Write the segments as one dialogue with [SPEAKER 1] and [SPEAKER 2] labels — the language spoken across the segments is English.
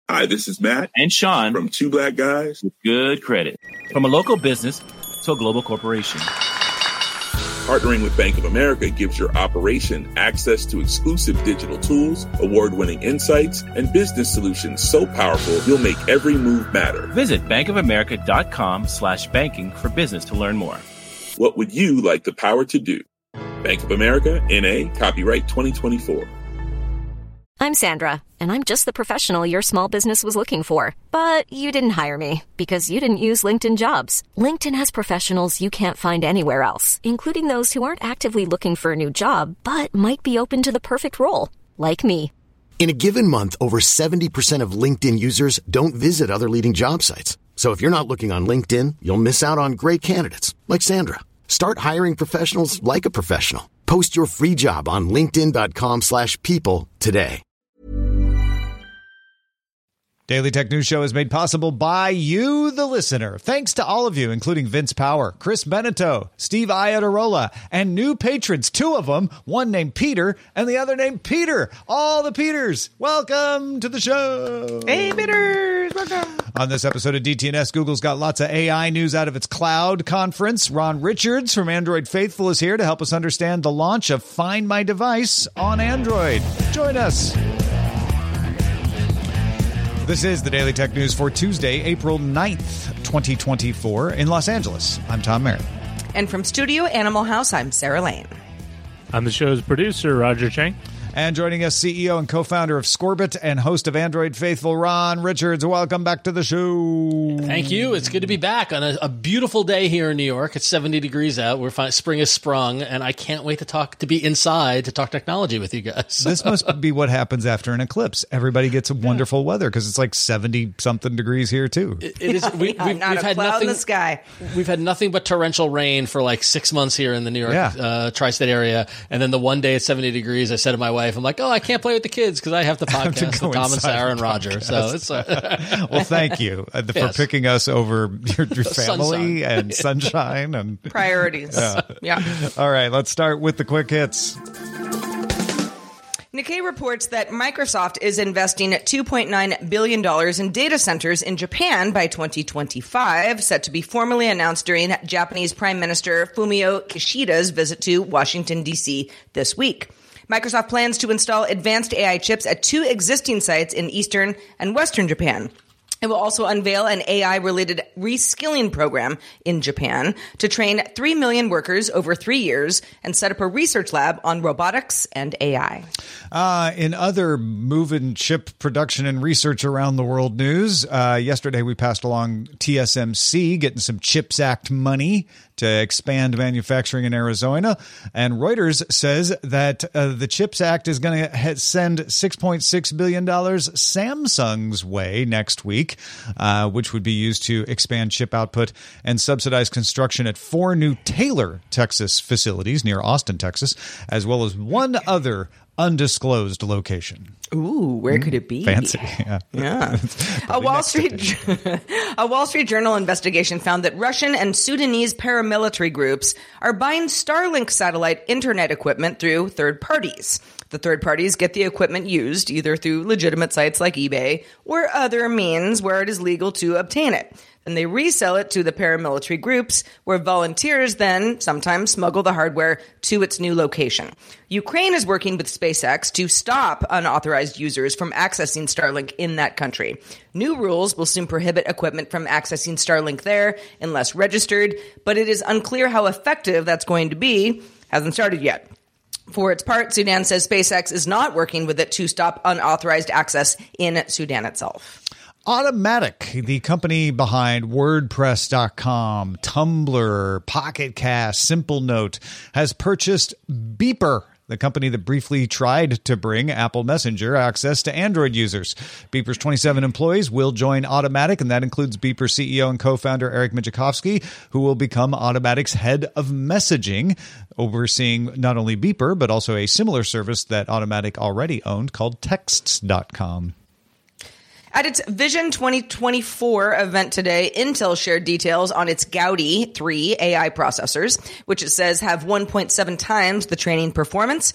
[SPEAKER 1] Hi, this is Matt
[SPEAKER 2] and Sean
[SPEAKER 1] from Two Black Guys
[SPEAKER 2] with Good Credit. From a local business to a global corporation.
[SPEAKER 1] Partnering with Bank of America gives your operation access to exclusive digital tools, award-winning insights, and business solutions so powerful you'll make every move matter.
[SPEAKER 2] Visit bankofamerica.com/banking for business to learn more.
[SPEAKER 1] What would you like the power to do? Bank of America, N.A., copyright 2024.
[SPEAKER 3] I'm Sandra, and I'm just the professional your small business was looking for. But you didn't hire me because you didn't use LinkedIn Jobs. LinkedIn has professionals you can't find anywhere else, including those who aren't actively looking for a new job, but might be open to the perfect role, like me.
[SPEAKER 4] In a given month, over 70% of LinkedIn users don't visit other leading job sites. So if you're not looking on LinkedIn, you'll miss out on great candidates, like Sandra. Start hiring professionals like a professional. Post your free job on linkedin.com/people today.
[SPEAKER 5] Daily Tech News Show is made possible by you, the listener. Thanks to all of you, including Vince Power, Chris Beneteau, Steve Iadarola, and new patrons, two of them, one named Peter and the other named Peter. All the Peters, welcome to the show.
[SPEAKER 6] Hey, Peters, welcome.
[SPEAKER 5] On this episode of DTNS, Google's got lots of AI news out of its cloud conference. Ron Richards from Android Faithful is here to help us understand the launch of Find My Device on Android. Join us. This is the Daily Tech News for Tuesday, April 9th, 2024 in Los Angeles. I'm Tom Merritt.
[SPEAKER 6] And from Studio Animal House, I'm Sarah Lane.
[SPEAKER 7] I'm the show's producer, Roger Chang.
[SPEAKER 5] And joining us, CEO and co-founder of Scorbit and host of Android Faithful, Ron Richards. Welcome back to the show.
[SPEAKER 8] Thank you. It's good to be back on a beautiful day here in New York. It's 70 degrees out. Spring has sprung, and I can't wait to be inside to talk technology with you guys.
[SPEAKER 5] This must be what happens after an eclipse. Everybody gets wonderful weather because it's like 70-something degrees here, too.
[SPEAKER 8] It is. We've
[SPEAKER 6] not
[SPEAKER 8] had
[SPEAKER 6] a cloud
[SPEAKER 8] nothing
[SPEAKER 6] in the sky.
[SPEAKER 8] We've had nothing but torrential rain for like 6 months here in the New York tri-state area. And then the one day it's 70 degrees, I said to my wife, I'm like, I can't play with the kids because I have the podcast with Tom and Sarah and Roger. So it's
[SPEAKER 5] well, thank you for picking us over your family and sunshine and
[SPEAKER 6] priorities. Yeah.
[SPEAKER 5] All right, let's start with the quick hits.
[SPEAKER 6] Nikkei reports that Microsoft is investing $2.9 billion in data centers in Japan by 2025, set to be formally announced during Japanese Prime Minister Fumio Kishida's visit to Washington, D.C. this week. Microsoft plans to install advanced AI chips at 2 existing sites in eastern and western Japan. It will also unveil an AI-related reskilling program in Japan to train 3 million workers over 3 years and set up a research lab on robotics and AI.
[SPEAKER 5] In other move-in chip production and research around the world news, yesterday we passed along TSMC getting some CHIPS Act money to expand manufacturing in Arizona. And Reuters says that the CHIPS Act is going to send $6.6 billion Samsung's way next week, which would be used to expand chip output and subsidize construction at 4 new Taylor, Texas facilities near Austin, Texas, as well as one other undisclosed location.
[SPEAKER 6] Ooh, where could it be?
[SPEAKER 5] Fancy.
[SPEAKER 6] Yeah. A Wall Street Journal investigation found that Russian and Sudanese paramilitary groups are buying Starlink satellite internet equipment through third parties. The third parties get the equipment used either through legitimate sites like eBay or other means where it is legal to obtain it. And they resell it to the paramilitary groups, where volunteers then sometimes smuggle the hardware to its new location. Ukraine is working with SpaceX to stop unauthorized users from accessing Starlink in that country. New rules will soon prohibit equipment from accessing Starlink there unless registered, but it is unclear how effective that's going to be. Hasn't started yet. For its part, Sudan says SpaceX is not working with it to stop unauthorized access in Sudan itself.
[SPEAKER 5] Automatic, the company behind WordPress.com, Tumblr, Pocket Cast, Simple Note, has purchased Beeper, the company that briefly tried to bring Apple Messenger access to Android users. Beeper's 27 employees will join Automatic, and that includes Beeper CEO and co-founder Eric Mijikowski, who will become Automatic's head of messaging, overseeing not only Beeper, but also a similar service that Automatic already owned called Texts.com.
[SPEAKER 6] At its Vision 2024 event today, Intel shared details on its Gaudi 3 AI processors, which it says have 1.7 times the training performance,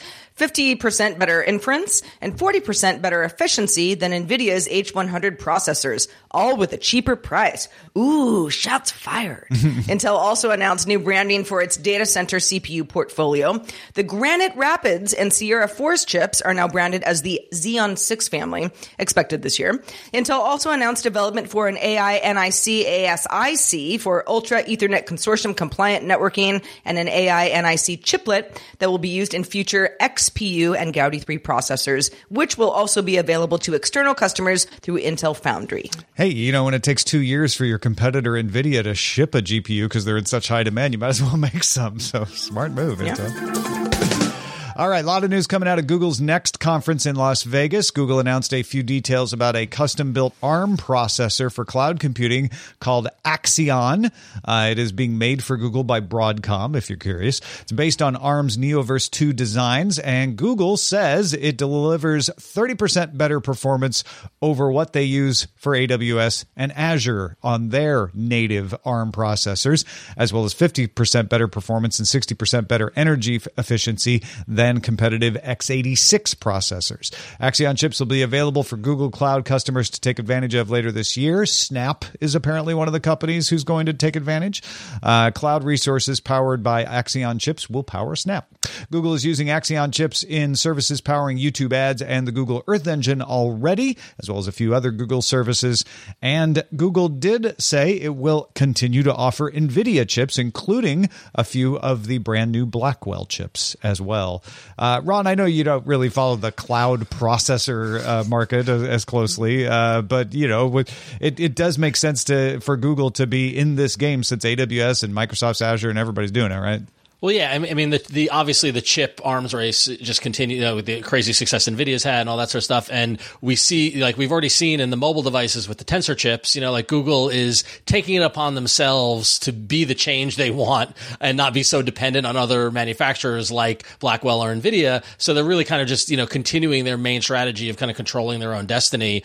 [SPEAKER 6] 50% better inference, and 40% better efficiency than NVIDIA's H100 processors, all with a cheaper price. Ooh, shots fired. Intel also announced new branding for its data center CPU portfolio. The Granite Rapids and Sierra Forest chips are now branded as the Xeon 6 family, expected this year. Intel also announced development for an AI NIC ASIC for Ultra Ethernet Consortium compliant networking and an AI NIC chiplet that will be used in future XPU and Gaudi 3 processors, which will also be available to external customers through Intel Foundry.
[SPEAKER 5] Hey, you know, when it takes 2 years for your competitor NVIDIA to ship a GPU because they're in such high demand, you might as well make some. So smart move, Intel. All right, a lot of news coming out of Google's Next conference in Las Vegas. Google announced a few details about a custom-built ARM processor for cloud computing called Axion. It is being made for Google by Broadcom, if you're curious. It's based on ARM's Neoverse 2 designs, and Google says it delivers 30% better performance over what they use for AWS and Azure on their native ARM processors, as well as 50% better performance and 60% better energy efficiency than competitive x86 processors. Axion chips will be available for Google Cloud customers to take advantage of later this year. Snap is apparently one of the companies who's going to take advantage. Cloud resources powered by Axion chips will power Snap. Google is using Axion chips in services powering YouTube ads and the Google Earth Engine already, as well as a few other Google services. And Google did say it will continue to offer NVIDIA chips, including a few of the brand new Blackwell chips as well. Ron, I know you don't really follow the cloud processor market as closely, but you know, it does make sense for Google to be in this game since AWS and Microsoft's Azure and everybody's doing it, right?
[SPEAKER 8] Well, yeah, I mean, the obviously the chip arms race just continued, with the crazy success NVIDIA's had and all that sort of stuff. And we see, like we've already seen in the mobile devices with the Tensor chips, like Google is taking it upon themselves to be the change they want and not be so dependent on other manufacturers like Blackwell or NVIDIA. So they're really kind of just, continuing their main strategy of kind of controlling their own destiny.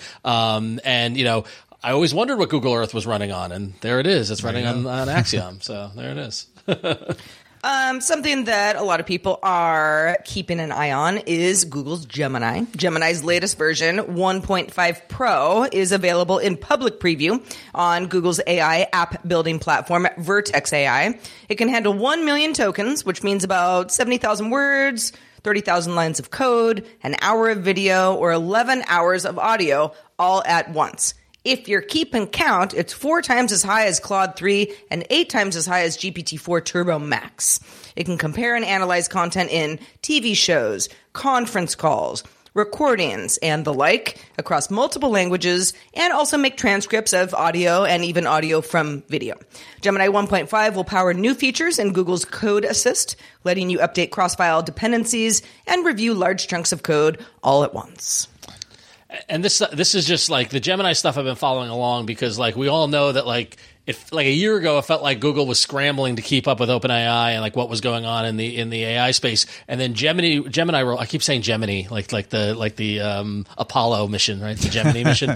[SPEAKER 8] I always wondered what Google Earth was running on, and there it is. It's running on Axiom. So there it is.
[SPEAKER 6] Something that a lot of people are keeping an eye on is Google's Gemini. Gemini's latest version, 1.5 Pro, is available in public preview on Google's AI app building platform, Vertex AI. It can handle 1 million tokens, which means about 70,000 words, 30,000 lines of code, an hour of video, or 11 hours of audio all at once. If you're keeping count, it's 4 times as high as Claude 3 and 8 times as high as GPT-4 Turbo Max. It can compare and analyze content in TV shows, conference calls, recordings, and the like across multiple languages, and also make transcripts of audio and even audio from video. Gemini 1.5 will power new features in Google's Code Assist, letting you update cross-file dependencies and review large chunks of code all at once.
[SPEAKER 8] And this is just like the Gemini stuff I've been following along because we all know that a year ago it felt like Google was scrambling to keep up with OpenAI and what was going on in the AI space, and then Gemini I keep saying Gemini like the Apollo mission, right? The Gemini mission,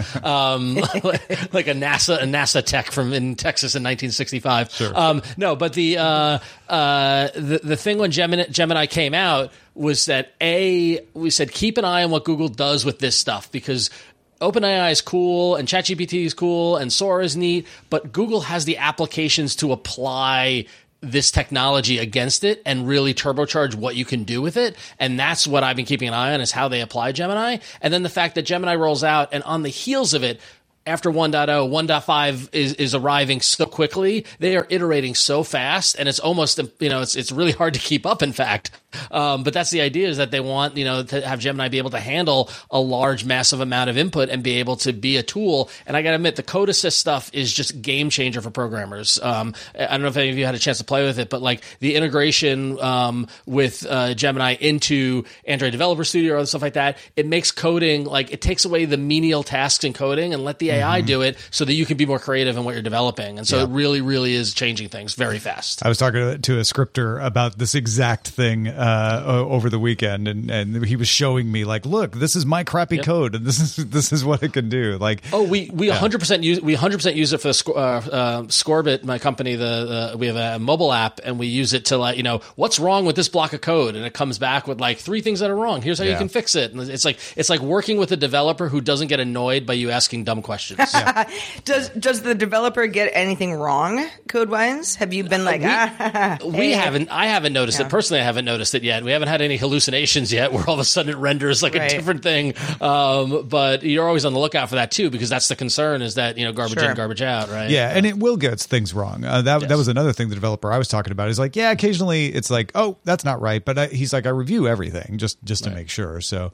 [SPEAKER 8] like a NASA tech from in Texas in 1965. Sure. No, but the thing when Gemini came out was that we said keep an eye on what Google does with this stuff because OpenAI is cool and ChatGPT is cool and Sora is neat, but Google has the applications to apply this technology against it and really turbocharge what you can do with it. And that's what I've been keeping an eye on is how they apply Gemini. And then the fact that Gemini rolls out and on the heels of it, after 1.0, 1.5 is arriving so quickly. They are iterating so fast, and it's almost, it's really hard to keep up, in fact. But that's the idea is that they want, to have Gemini be able to handle a large, massive amount of input and be able to be a tool. And I got to admit, the Code Assist stuff is just game changer for programmers. I don't know if any of you had a chance to play with it, but the integration with Gemini into Android Developer Studio or stuff like that, it makes coding, it takes away the menial tasks in coding and let the the AI do it so that you can be more creative in what you're developing. And so it really, really is changing things very fast.
[SPEAKER 5] I was talking to a scripter about this exact thing over the weekend, and he was showing me like, look, this is my crappy code, and this is what it can do. Like,
[SPEAKER 8] we 100% use it for the Scorbit, my company. We have a mobile app, and we use it to like, what's wrong with this block of code, and it comes back with like 3 things that are wrong. Here's how you can fix it. And it's like working with a developer who doesn't get annoyed by you asking dumb questions.
[SPEAKER 6] Does the developer get anything wrong code wise? Have you been like,
[SPEAKER 8] I haven't noticed it personally. I haven't noticed it yet. We haven't had any hallucinations yet where all of a sudden it renders like a different thing. But you're always on the lookout for that too, because that's the concern, is that garbage in, garbage out, right?
[SPEAKER 5] Yeah, and it will get things wrong. That was another thing the developer I was talking about is like, occasionally it's like, oh, that's not right, but he's like, I review everything just to make sure. So,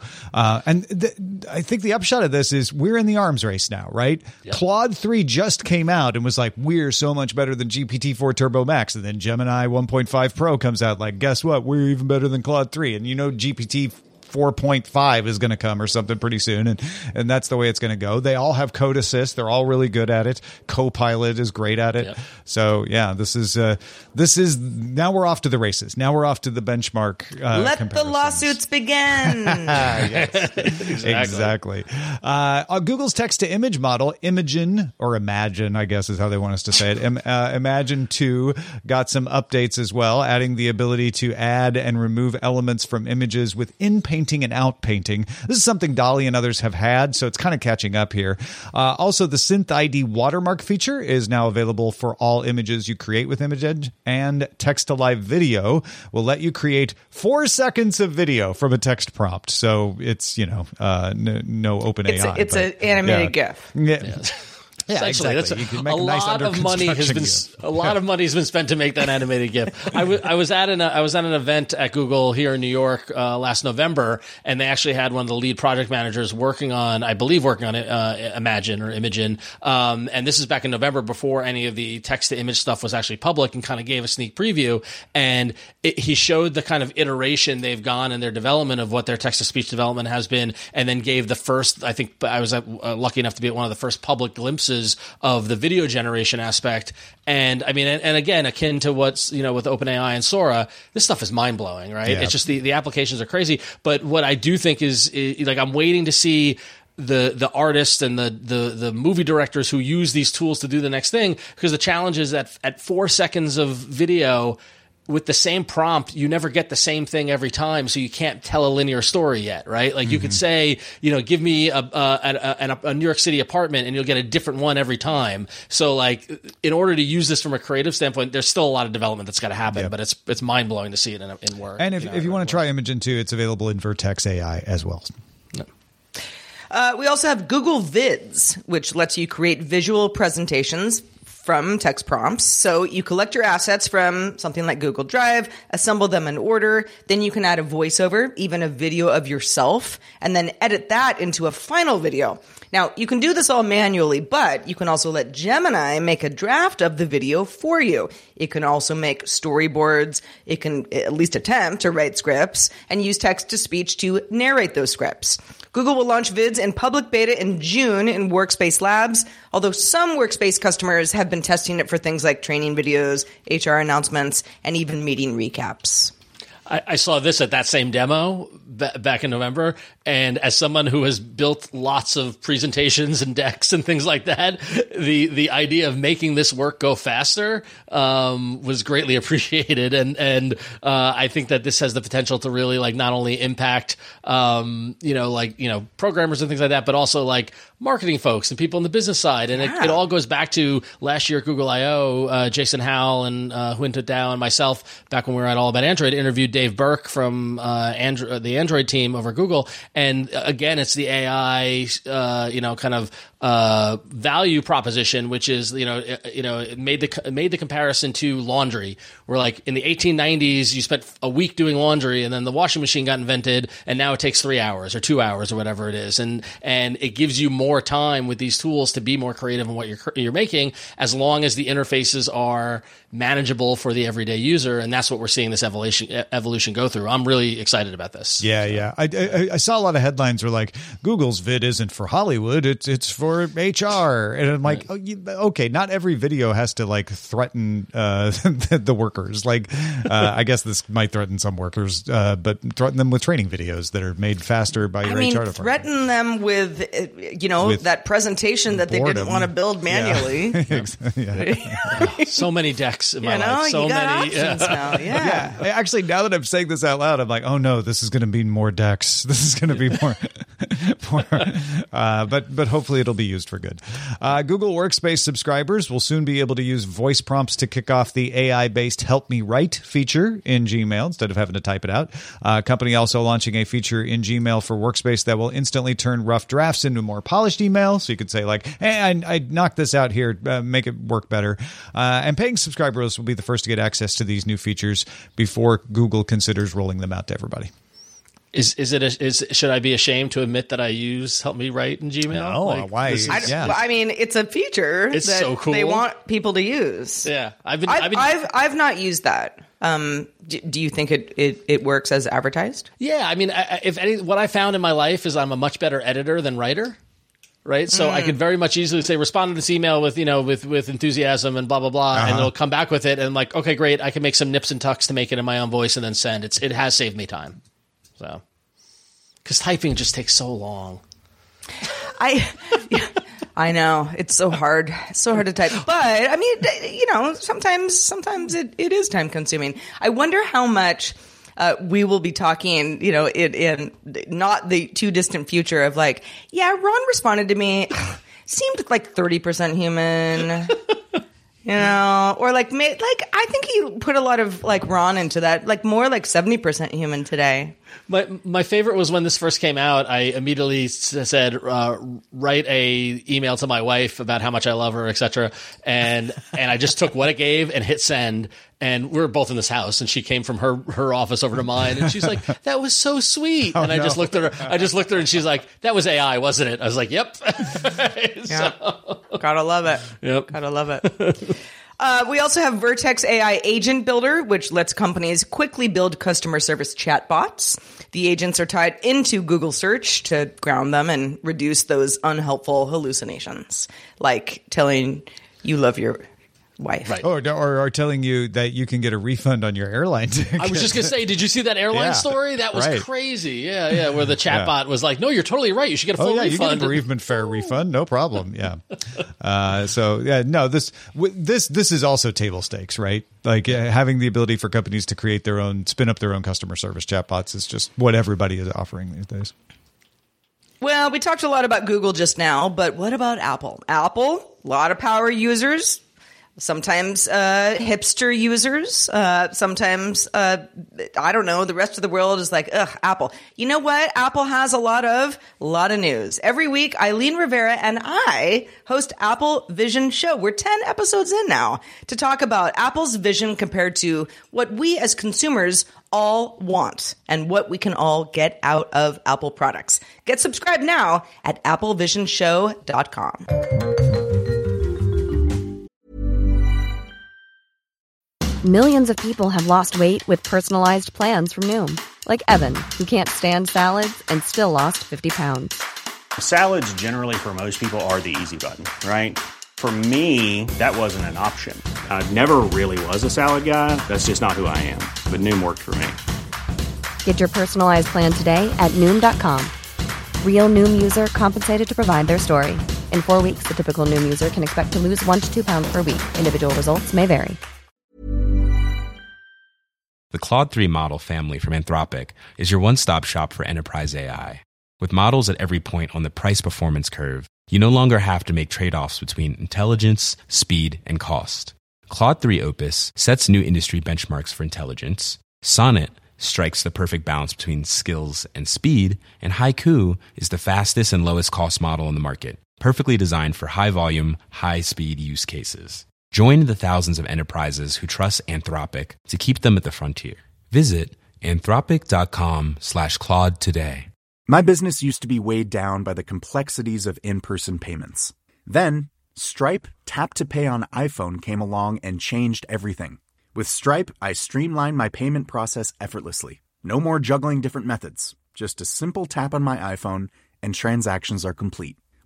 [SPEAKER 5] I think the upshot of this is we're in the arms race now, right? Yep. Claude 3 just came out and was like, we're so much better than GPT-4 Turbo Max, and then Gemini 1.5 Pro comes out like, guess what? We're even better than Claude 3, and GPT 4.5 is going to come or something pretty soon, and that's the way it's going to go. They all have code assist. They're all really good at it. Copilot is great at it. Yep. So this is now we're off to the races. Now we're off to the benchmark.
[SPEAKER 6] Let the lawsuits begin.
[SPEAKER 5] Exactly. Google's text-to-image model, Imagen, or Imagine, I guess is how they want us to say it. Imagen 2 got some updates as well, adding the ability to add and remove elements from images with in-painting and out-painting. This is something DALL-E and others have had, so it's kind of catching up here. Also, the Synth ID watermark feature is now available for all images you create with Imagen, and text-to-live video will let you create 4 seconds of video from a text prompt. So it's, no OpenAI.
[SPEAKER 6] It's an animated GIF.
[SPEAKER 5] Yeah. Yeah,
[SPEAKER 8] essentially,
[SPEAKER 5] exactly.
[SPEAKER 8] A lot of money has been spent to make that animated GIF. I was at an event at Google here in New York last November, and they actually had one of the lead project managers working on Imagine or Imagen. And this is back in November, before any of the text to image stuff was actually public, and kind of gave a sneak preview. And he showed the kind of iteration they've gone in their development of what their text to speech development has been, and then gave the first. I think I was lucky enough to be at one of the first public glimpses of the video generation aspect. And I mean, and again, akin to what's, with OpenAI and Sora, this stuff is mind blowing, right? Yeah. It's just the applications are crazy. But what I do think is like, I'm waiting to see the artists and the movie directors who use these tools to do the next thing, because the challenge is that at 4 seconds of video, with the same prompt, you never get the same thing every time, so you can't tell a linear story yet, right? Like you could say, give me a New York City apartment, and you'll get a different one every time. So, like, in order to use this from a creative standpoint, there's still a lot of development that's got to happen, but it's mind blowing to see it in work.
[SPEAKER 5] And if you want to try Imagen 2, it's available in Vertex AI as well.
[SPEAKER 6] We also have Google Vids, which lets you create visual presentations from text prompts. So you collect your assets from something like Google Drive, assemble them in order, then you can add a voiceover, even a video of yourself, and then edit that into a final video. Now, you can do this all manually, but you can also let Gemini make a draft of the video for you. It can also make storyboards. It can at least attempt to write scripts and use text-to-speech to narrate those scripts. Google will launch Vids in public beta in June in Workspace Labs, although some Workspace customers have been testing it for things like training videos, HR announcements, and even meeting recaps.
[SPEAKER 8] I saw this at that same demo back in November, and as someone who has built lots of presentations and decks and things like that, the idea of making this work go faster was greatly appreciated, and I think that this has the potential to really like not only impact programmers and things like that, but also like marketing folks and people on the business side, and it all goes back to last year at Google I/O. Jason Howell and Hunter Dow and myself, back when we were at All About Android, interviewed Dave Burke from the Android team over Google, and again, it's the AI, kind of value proposition, which is it made the comparison to laundry. Where like in the 1890s, you spent a week doing laundry, and then the washing machine got invented, and now it takes 3 hours or 2 hours or whatever it is, and it gives you more time with these tools to be more creative in what you're making, as long as the interfaces are manageable for the everyday user, and that's what we're seeing this evolution go through. I'm really excited about this.
[SPEAKER 5] Yeah. I saw a lot of headlines where like Google's Vid isn't for Hollywood, it's for for HR. And I'm like, okay, not every video has to like threaten the workers. Like, I guess this might threaten some workers, but threaten them with training videos that are made faster by your HR department.
[SPEAKER 6] Threaten them with, with that presentation that they didn't want to build manually.
[SPEAKER 8] So many decks in my life.
[SPEAKER 6] So many options now. Yeah.
[SPEAKER 5] Actually, now that I'm saying this out loud, I'm like, oh no, this is going to be more decks. This is going to be more. But hopefully it'll be used for good. Google Workspace subscribers will soon be able to use voice prompts to kick off the AI-based Help Me Write feature in Gmail instead of having to type it out. Company also launching a feature in Gmail for Workspace that will instantly turn rough drafts into more polished email. So you could say like, hey, I knocked this out here, make it work better. And paying subscribers will be the first to get access to these new features before Google considers rolling them out to everybody.
[SPEAKER 8] Should I be ashamed to admit that I use Help Me Write in Gmail?
[SPEAKER 5] No, why?
[SPEAKER 6] I mean, it's a feature that
[SPEAKER 8] so cool.
[SPEAKER 6] They want people to use.
[SPEAKER 8] Yeah,
[SPEAKER 6] I've not used that. Do you think it works as advertised?
[SPEAKER 8] Yeah, I mean, what I found in my life is I'm a much better editor than writer. Right, so I could very much easily say respond to this email with enthusiasm and blah blah blah, and it'll come back with it, and I'm like, okay, great, I can make some nips and tucks to make it in my own voice and then send. It has saved me time, so because typing just takes so long.
[SPEAKER 6] I know it's so hard to type, but I mean, sometimes it is time consuming. I wonder how much. We will be talking, in not the too distant future of like, yeah, Ron responded to me, seemed like 30% human, or like I think he put a lot of like Ron into that, like more like 70% human today.
[SPEAKER 8] My favorite was when this first came out. I immediately said, write a email to my wife about how much I love her, etc. And I just took what it gave and hit send. And we were both in this house, and she came from her office over to mine, and she's like, "That was so sweet." And I just looked at her, and she's like, "That was AI, wasn't it?" I was like, "Yep."
[SPEAKER 6] Gotta love it.
[SPEAKER 8] Yep,
[SPEAKER 6] gotta love it. We also have Vertex AI Agent Builder, which lets companies quickly build customer service chatbots. The agents are tied into Google Search to ground them and reduce those unhelpful hallucinations, like telling you love your wife.
[SPEAKER 8] Right.
[SPEAKER 5] Or telling you that you can get a refund on your airline ticket.
[SPEAKER 8] I was just going to say, did you see that airline story? That was crazy. Yeah, where the chatbot was like, no, you're totally right. You should get a full refund.
[SPEAKER 5] You get a bereavement fare refund. No problem. Yeah. This is also table stakes, right? Like having the ability for companies to spin up their own customer service chatbots is just what everybody is offering these days.
[SPEAKER 6] Well, we talked a lot about Google just now, but what about Apple? Apple, a lot of power users. Sometimes hipster users, sometimes, I don't know, the rest of the world is like, ugh, Apple. You know what? Apple has a lot of news. Every week, Eileen Rivera and I host Apple Vision Show. We're 10 episodes in now to talk about Apple's vision compared to what we as consumers all want and what we can all get out of Apple products. Get subscribed now at applevisionshow.com.
[SPEAKER 9] Millions of people have lost weight with personalized plans from Noom. Like Evan, who can't stand salads and still lost 50 pounds.
[SPEAKER 10] Salads generally for most people are the easy button, right? For me, that wasn't an option. I never really was a salad guy. That's just not who I am. But Noom worked for me.
[SPEAKER 9] Get your personalized plan today at Noom.com. Real Noom user compensated to provide their story. In 4 weeks, the typical Noom user can expect to lose 1 to 2 pounds per week. Individual results may vary.
[SPEAKER 11] The Claude 3 model family from Anthropic is your one-stop shop for enterprise AI. With models at every point on the price-performance curve, you no longer have to make trade-offs between intelligence, speed, and cost. Claude 3 Opus sets new industry benchmarks for intelligence. Sonnet strikes the perfect balance between skills and speed. And Haiku is the fastest and lowest cost model in the market, perfectly designed for high-volume, high-speed use cases. Join the thousands of enterprises who trust Anthropic to keep them at the frontier. Visit anthropic.com/Claude today.
[SPEAKER 12] My business used to be weighed down by the complexities of in-person payments. Then, Stripe Tap to Pay on iPhone came along and changed everything. With Stripe, I streamlined my payment process effortlessly. No more juggling different methods. Just a simple tap on my iPhone and transactions are complete.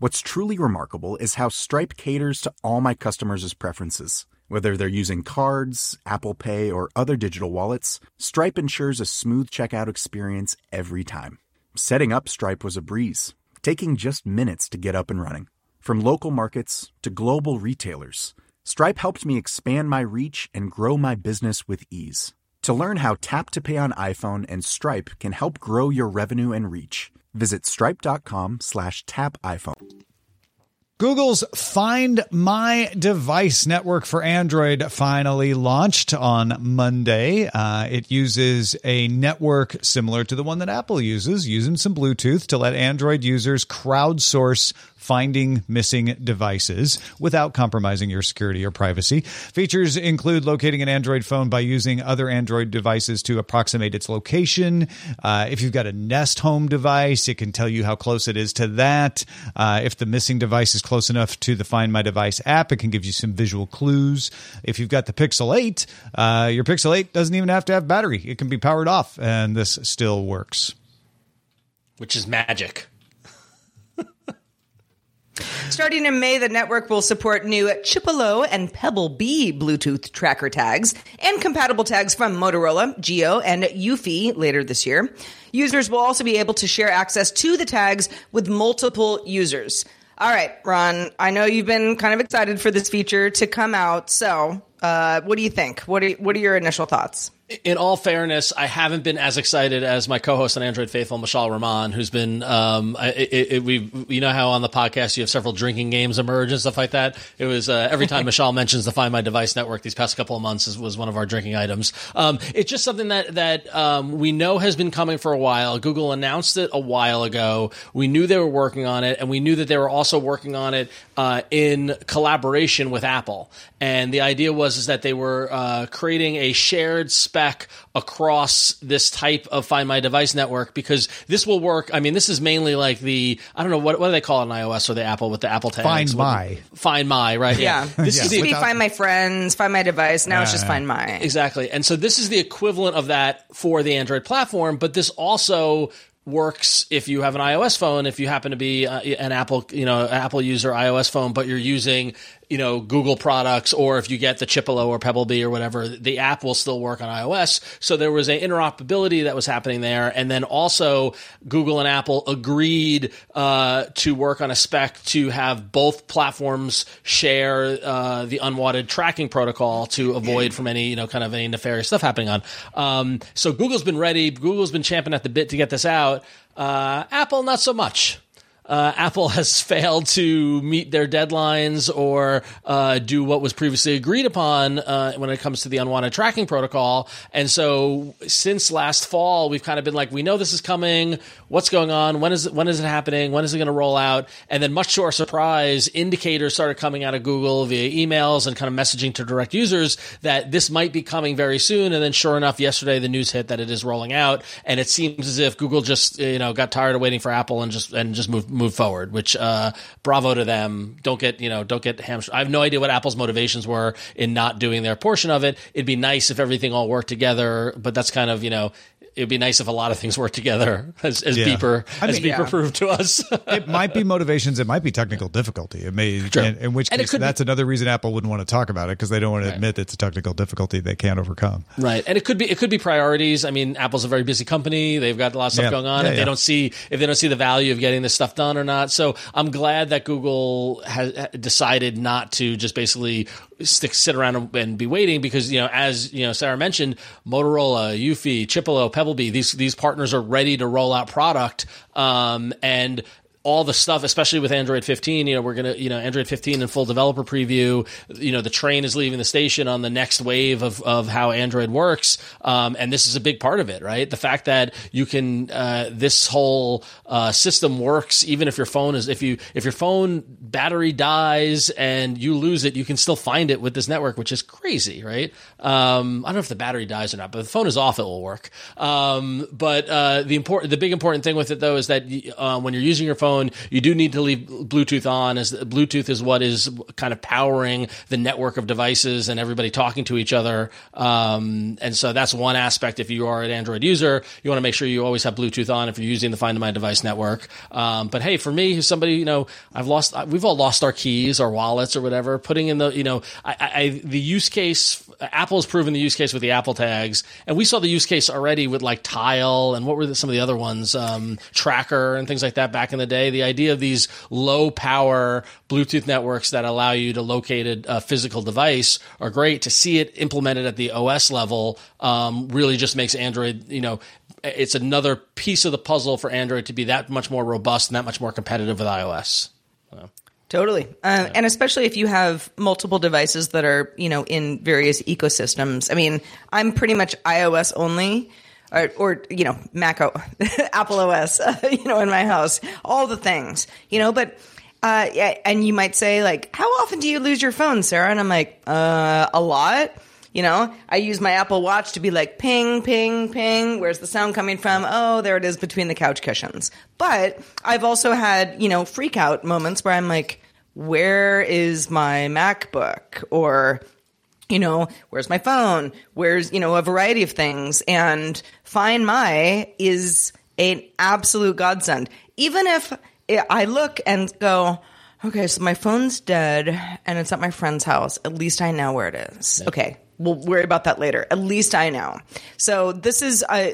[SPEAKER 12] What's truly remarkable is how Stripe caters to all my customers' preferences. Whether they're using cards, Apple Pay, or other digital wallets, Stripe ensures a smooth checkout experience every time. Setting up Stripe was a breeze, taking just minutes to get up and running. From local markets to global retailers, Stripe helped me expand my reach and grow my business with ease. To learn how Tap to Pay on iPhone and Stripe can help grow your revenue and reach, visit stripe.com/tapiphone.
[SPEAKER 5] Google's Find My Device network for Android finally launched on Monday. It uses a network similar to the one that Apple uses, using some Bluetooth to let Android users crowdsource finding missing devices without compromising your security or privacy. Features include locating an Android phone by using other Android devices to approximate its location. If you've got a Nest Home device, it can tell you how close it is to that. If the missing device is close enough to the Find My Device app, it can give you some visual clues. If you've got the Pixel 8, your Pixel 8 doesn't even have to have battery. It can be powered off, and this still works.
[SPEAKER 8] Which is magic.
[SPEAKER 6] Starting in May, the network will support new Chipolo and Pebble B Bluetooth tracker tags and compatible tags from Motorola, Geo, and Eufy later this year. Users will also be able to share access to the tags with multiple users. All right, Ron, I know you've been kind of excited for this feature to come out. So what do you think? What are your initial thoughts?
[SPEAKER 8] In all fairness, I haven't been as excited as my co-host on Android Faithful, Mishal Rahman, who's been, you know how on the podcast you have several drinking games emerge and stuff like that? It was, every time Mishal mentions the Find My Device network these past couple of months was one of our drinking items. It's just something that we know has been coming for a while. Google announced it a while ago. We knew they were working on it, and we knew that they were also working on it, in collaboration with Apple. And the idea was that they were, creating a shared spec across this type of Find My Device network, because this will work. I mean, this is mainly like I don't know, what do they call it on iOS or the Apple with the Apple tags? Find My, right?
[SPEAKER 6] Yeah. This used to be Find My Friends, Find My Device. Now it's just Find My.
[SPEAKER 8] Exactly. And so this is the equivalent of that for the Android platform, but this also works if you have an iOS phone, if you happen to be an Apple user iOS phone, but you're using, Google products, or if you get the Chipolo or Pebble B or whatever, the app will still work on iOS. So there was an interoperability that was happening there. And then also Google and Apple agreed to work on a spec to have both platforms share the unwanted tracking protocol to avoid from any, any nefarious stuff happening on. So Google's been ready. Google's been champing at the bit to get this out. Apple, not so much. Apple has failed to meet their deadlines or do what was previously agreed upon when it comes to the unwanted tracking protocol. And so since last fall, we've kind of been like, we know this is coming. What's going on? When is it happening? When is it going to roll out? And then much to our surprise, indicators started coming out of Google via emails and kind of messaging to direct users that this might be coming very soon. And then sure enough, yesterday the news hit that it is rolling out. And it seems as if Google just, got tired of waiting for Apple and just move forward, which bravo to them. Don't get hamstrung. I have no idea what Apple's motivations were in not doing their portion of it. It'd be nice if everything all worked together, but that's kind of, it'd be nice if a lot of things work together, as Beeper proved to us.
[SPEAKER 5] It might be motivations. It might be technical difficulty. It may, in which case, that's another reason Apple wouldn't want to talk about it, because they don't want to admit it's a technical difficulty they can't overcome.
[SPEAKER 8] Right, and it could be priorities. I mean, Apple's a very busy company. They've got a lot of stuff going on. If they don't see the value of getting this stuff done or not, so I'm glad that Google has decided not to just basically sit around and be waiting, because as Sarah mentioned, Motorola, Eufy, Chipolo, Pebble B, these partners are ready to roll out product, and all the stuff, especially with Android 15, we're going to, Android 15 in full developer preview, the train is leaving the station on the next wave of how Android works. And this is a big part of it, right? The fact that you can, this whole, system works, even if your phone if your phone battery dies and you lose it, you can still find it with this network, which is crazy, right? I don't know if the battery dies or not, but if the phone is off, it will work. But the big important thing with it though is that, when you're using your phone, phone, you do need to leave Bluetooth on, as Bluetooth is what is kind of powering the network of devices and everybody talking to each other. And so that's one aspect. If you are an Android user, you want to make sure you always have Bluetooth on if you're using the Find My Device network. But hey, for me, who's somebody, we've all lost our keys, our wallets or whatever, putting in the, the use case, Apple's proven the use case with the Apple tags. And we saw the use case already with like Tile and what were some of the other ones, Tracker and things like that back in the day. The idea of these low power Bluetooth networks that allow you to locate a physical device are great. To see it implemented at the OS level really just makes Android, it's another piece of the puzzle for Android to be that much more robust and that much more competitive with iOS.
[SPEAKER 6] Totally. And especially if you have multiple devices that are, in various ecosystems. I mean, I'm pretty much iOS only or Mac, Apple OS, in my house, all the things, but, and you might say like, how often do you lose your phone, Sarah? And I'm like, a lot. I use my Apple Watch to be like, ping, ping, ping. Where's the sound coming from? Oh, there it is between the couch cushions. But I've also had, freak out moments where I'm like, where is my MacBook? Or, where's my phone? Where's, a variety of things. And Find My is an absolute godsend. Even if I look and go, okay, so my phone's dead and it's at my friend's house. At least I know where it is. Yeah. Okay. We'll worry about that later. At least I know. So this is a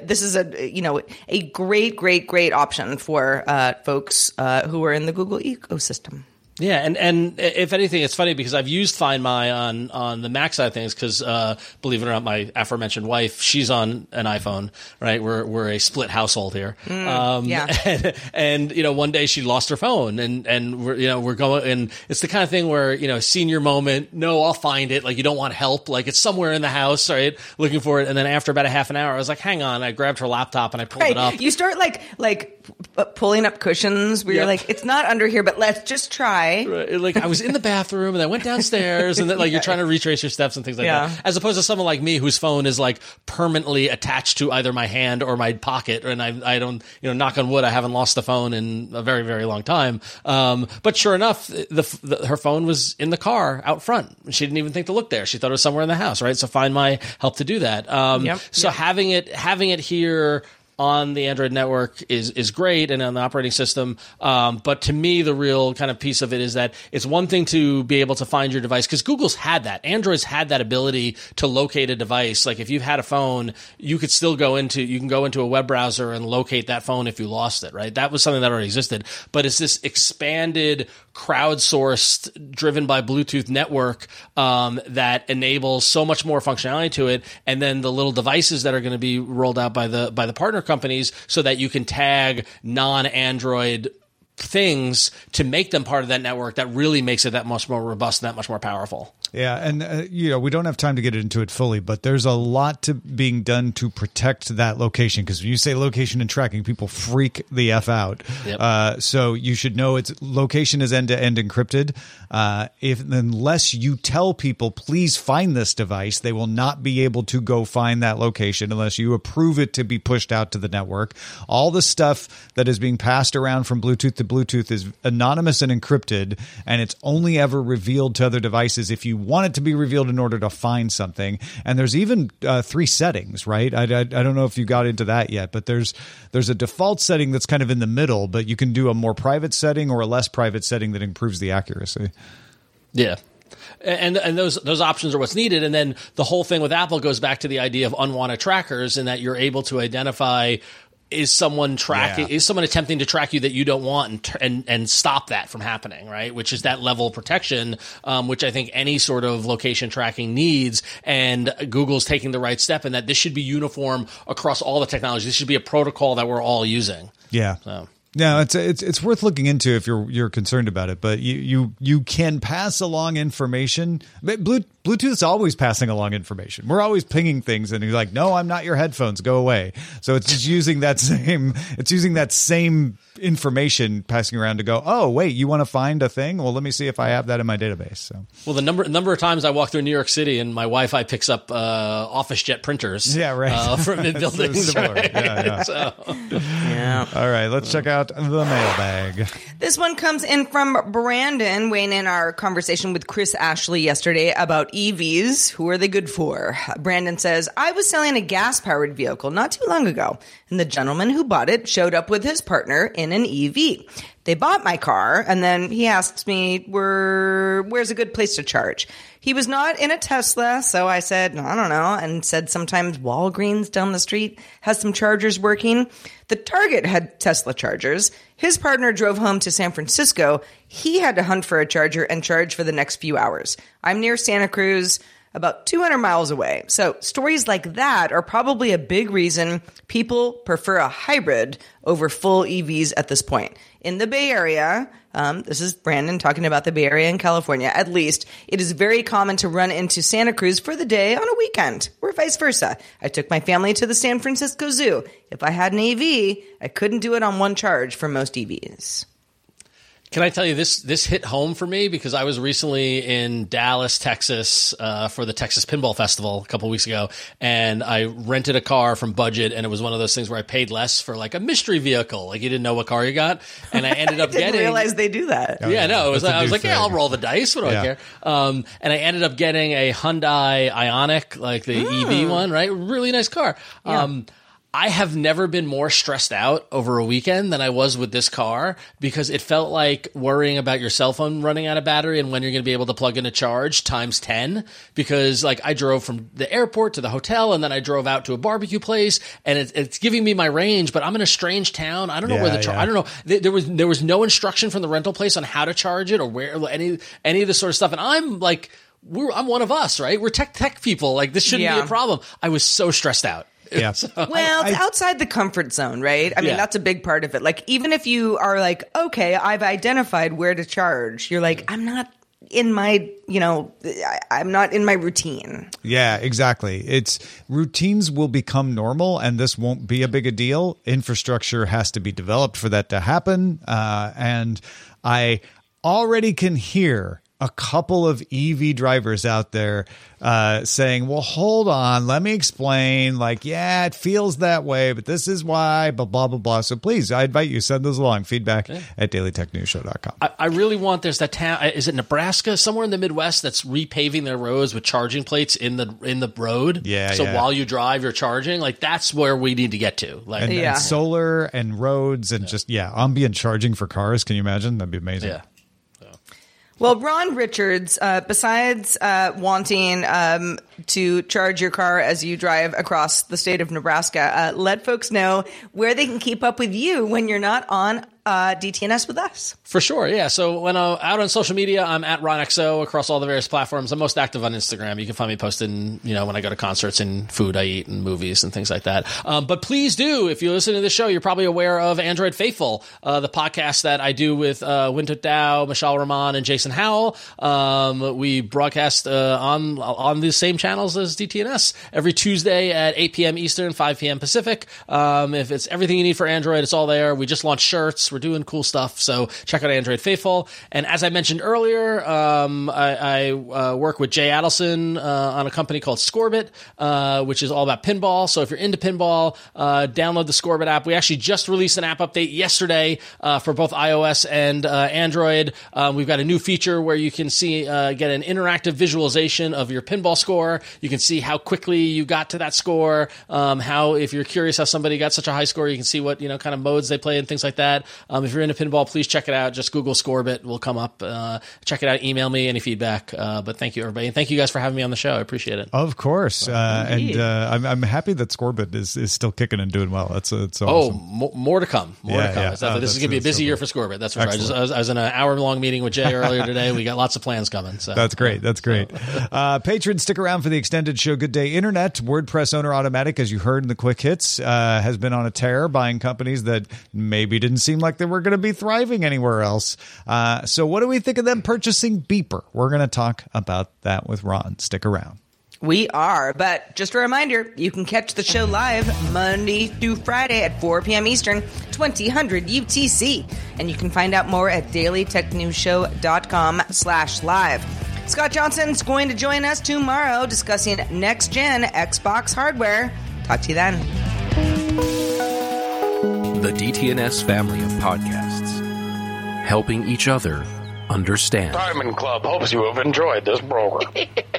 [SPEAKER 6] great, great, great option for folks who are in the Google ecosystem.
[SPEAKER 8] Yeah, and if anything, it's funny because I've used Find My on the Mac side of things because, believe it or not, my aforementioned wife, she's on an iPhone, right? We're a split household here.
[SPEAKER 6] Yeah.
[SPEAKER 8] And one day she lost her phone and we're going, and it's the kind of thing where, senior moment, no, I'll find it. Like you don't want help. Like it's somewhere in the house, right? Looking for it. And then after about a half an hour, I was like, hang on. I grabbed her laptop and I pulled it up.
[SPEAKER 6] You start like pulling up cushions where you're like, it's not under here, but let's just try.
[SPEAKER 8] Right. Like I was in the bathroom and I went downstairs and then like you're trying to retrace your steps and things like that. As opposed to someone like me whose phone is like permanently attached to either my hand or my pocket. And I don't, knock on wood, I haven't lost the phone in a very, very long time. But sure enough, her phone was in the car out front. She didn't even think to look there. She thought it was somewhere in the house, right? So Find My helped to do that. Having it here on the Android network is great and on the operating system. But to me, the real kind of piece of it is that it's one thing to be able to find your device because Google's had that. Android's had that ability to locate a device. Like if you've had a phone, you could still go into a web browser and locate that phone if you lost it, right? That was something that already existed. But it's this expanded, crowdsourced, driven by Bluetooth network that enables so much more functionality to it. And then the little devices that are going to be rolled out by the partner companies so that you can tag non-Android things to make them part of that network that really makes it that much more robust and that much more powerful.
[SPEAKER 5] Yeah, and we don't have time to get into it fully, but there's a lot being done to protect that location because when you say location and tracking, people freak the F out. Yep. So you should know its location is end-to-end encrypted. Unless you tell people, please find this device, they will not be able to go find that location unless you approve it to be pushed out to the network. All the stuff that is being passed around from Bluetooth to Bluetooth is anonymous and encrypted, and it's only ever revealed to other devices if you want it to be revealed in order to find something. And there's even 3 settings, right? I don't know if you got into that yet, but there's a default setting that's kind of in the middle, but you can do a more private setting or a less private setting that improves the accuracy.
[SPEAKER 8] Yeah. And those options are what's needed. And then the whole thing with Apple goes back to the idea of unwanted trackers and that you're able to identify is someone attempting to track you that you don't want and stop that from happening, right? Which is that level of protection, which I think any sort of location tracking needs. And Google's taking the right step in that this should be uniform across all the technology. This should be a protocol that we're all using.
[SPEAKER 5] Yeah.
[SPEAKER 8] So.
[SPEAKER 5] No, it's worth looking into if you're concerned about it. But you can pass along information. Bluetooth is always passing along information. We're always pinging things, and you're like, "No, I'm not your headphones. Go away." So it's just using that same information passing around to go, "Oh, wait, you want to find a thing? Well, let me see if I have that in my database." So,
[SPEAKER 8] well, the number of times I walk through New York City and my Wi-Fi picks up office jet printers,
[SPEAKER 5] yeah, right,
[SPEAKER 8] from in buildings,
[SPEAKER 5] so
[SPEAKER 8] right?
[SPEAKER 5] Yeah.
[SPEAKER 8] So,
[SPEAKER 6] yeah.
[SPEAKER 5] All right, let's check out out the mailbag.
[SPEAKER 6] This one comes in from Brandon, weighing in our conversation with Chris Ashley yesterday about EVs. Who are they good for? Brandon says, I was selling a gas-powered vehicle not too long ago, and the gentleman who bought it showed up with his partner in an EV. They bought my car, and then he asked me, where's a good place to charge? He was not in a Tesla, so I said, I don't know, and said sometimes Walgreens down the street has some chargers working. The Target had Tesla chargers. His partner drove home to San Francisco. He had to hunt for a charger and charge for the next few hours. I'm near Santa Cruz, about 200 miles away. So stories like that are probably a big reason people prefer a hybrid over full EVs at this point. In the Bay Area, this is Brandon talking about the Bay Area in California, at least, it is very common to run into Santa Cruz for the day on a weekend, or vice versa. I took my family to the San Francisco Zoo. If I had an EV, I couldn't do it on one charge for most EVs.
[SPEAKER 8] Can I tell you, this hit home for me because I was recently in Dallas, Texas, for the Texas Pinball Festival a couple weeks ago, and I rented a car from Budget, and it was one of those things where I paid less for like a mystery vehicle, like you didn't know what car you got, and I ended up
[SPEAKER 6] didn't realize they do that.
[SPEAKER 8] Yeah, no, I was like, yeah, I'll roll the dice. What do I care? And I ended up getting a Hyundai Ioniq, like the EV one, right? Really nice car. Yeah. I have never been more stressed out over a weekend than I was with this car because it felt like worrying about your cell phone running out of battery and when you're going to be able to plug in a charge times 10 because like I drove from the airport to the hotel and then I drove out to a barbecue place and it's giving me my range, but I'm in a strange town. I don't know where the I don't know. There was no instruction from the rental place on how to charge it or where any of this sort of stuff. And I'm like, I'm one of us, right? We're tech people. Like this shouldn't be a problem. I was so stressed out.
[SPEAKER 5] Yeah.
[SPEAKER 6] Well, it's outside the comfort zone, right? I mean, that's a big part of it. Like, even if you are like, okay, I've identified where to charge, you're like, I'm not in my, I'm not in my routine.
[SPEAKER 5] Yeah, exactly. It's routines will become normal and this won't be a big a deal. Infrastructure has to be developed for that to happen. And I already can hear a couple of EV drivers out there saying, well, hold on, let me explain. Like, yeah, it feels that way, but this is why, blah, blah, blah, blah. So please, I invite you, send those along. Feedback at dailytechnewsshow.com.
[SPEAKER 8] I really want, there's that town, is it Nebraska? Somewhere in the Midwest that's repaving their roads with charging plates in the road.
[SPEAKER 5] Yeah.
[SPEAKER 8] So while you drive, you're charging. Like, that's where we need to get to. Like,
[SPEAKER 5] and solar and roads and just, ambient charging for cars. Can you imagine? That'd be amazing.
[SPEAKER 8] Yeah.
[SPEAKER 6] Well, Ron Richards, besides wanting to charge your car as you drive across the state of Nebraska, let folks know where they can keep up with you when you're not on DTNS with us.
[SPEAKER 8] For sure, yeah. So when I'm out on social media, I'm at RonXO across all the various platforms. I'm most active on Instagram. You can find me posting, when I go to concerts and food I eat and movies and things like that. But please do, if you listen to this show, you're probably aware of Android Faithful, the podcast that I do with Wintut Dow, Michelle Rahman, and Jason Howell. We broadcast on the same channels as DTNS every Tuesday at 8 p.m. Eastern, 5 p.m. Pacific. If it's everything you need for Android, it's all there. We just launched shirts. We're doing cool stuff, so check out Android Faithful. And as I mentioned earlier, I work with Jay Adelson on a company called Scorbit, which is all about pinball. So if you're into pinball, download the Scorbit app. We actually just released an app update yesterday for both iOS and Android. We've got a new feature where you can see get an interactive visualization of your pinball score. You can see how quickly you got to that score. How, if you're curious how somebody got such a high score, you can see what kind of modes they play and things like that. If you're into pinball, please check it out. Just Google Scorbit. Will come up. Check it out. Email me any feedback. But thank you, everybody. And thank you guys for having me on the show. I appreciate it.
[SPEAKER 5] Of course. I'm happy that Scorbit is still kicking and doing well. It's awesome.
[SPEAKER 8] More to come. More to come.
[SPEAKER 5] Yeah.
[SPEAKER 8] This is going to be a busy year for Scorbit. That's for sure. I was in an hour-long meeting with Jay earlier today. We got lots of plans coming. So.
[SPEAKER 5] That's great. Patrons, stick around for the extended show. Good Day Internet. WordPress Owner Automatic, as you heard in the quick hits, has been on a tear, buying companies that maybe didn't seem like they were going to be thriving anywhere else. So what do we think of them purchasing Beeper? We're going to talk about that with Ron. Stick around.
[SPEAKER 6] We are, but just a reminder, you can catch the show live Monday through Friday at 4 p.m. Eastern, 2000 UTC. And you can find out more at dailytechnewsshow.com/live. Scott Johnson's going to join us tomorrow discussing next-gen Xbox hardware. Talk to you then.
[SPEAKER 13] the DTNS family of podcasts, helping each other understand.
[SPEAKER 14] Diamond Club hopes you have enjoyed this program.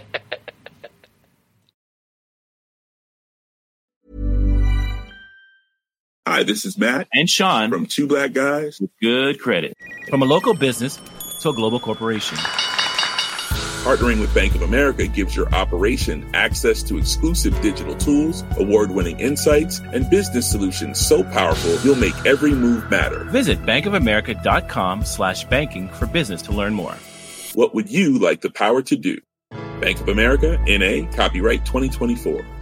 [SPEAKER 1] Hi, this is Matt
[SPEAKER 2] and Sean
[SPEAKER 1] from Two Black Guys
[SPEAKER 2] with Good Credit. From a local business to a global corporation,
[SPEAKER 1] partnering with Bank of America gives your operation access to exclusive digital tools, award-winning insights, and business solutions so powerful you'll make every move matter.
[SPEAKER 2] Visit bankofamerica.com/banking for business to learn more.
[SPEAKER 1] What would you like the power to do? Bank of America, N.A., copyright 2024.